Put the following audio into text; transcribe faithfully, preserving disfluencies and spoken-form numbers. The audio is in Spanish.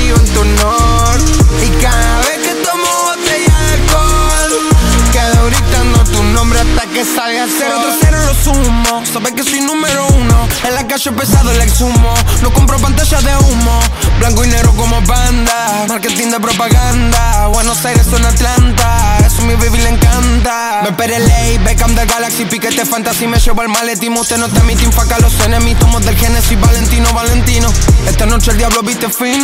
conmigo en tu honor. Y cada vez que tomo botella de alcohol, quedo gritando tu nombre hasta que salga el sol. Cero tras cero lo sumo, sabes que soy número uno. En la calle pesado el exhumo, no compro pantallas de humo. Blanco y negro como banda, marketing de propaganda. Buenos Aires son Atlanta, eso a mi baby le encanta. Me esperé ley, Beckham del Galaxy, piquete fantasy, me llevo al maletín. Usted no está en mi team, faca los enemigos, somos del Genesis, Valentino, Valentino. Esta noche el diablo viste fino.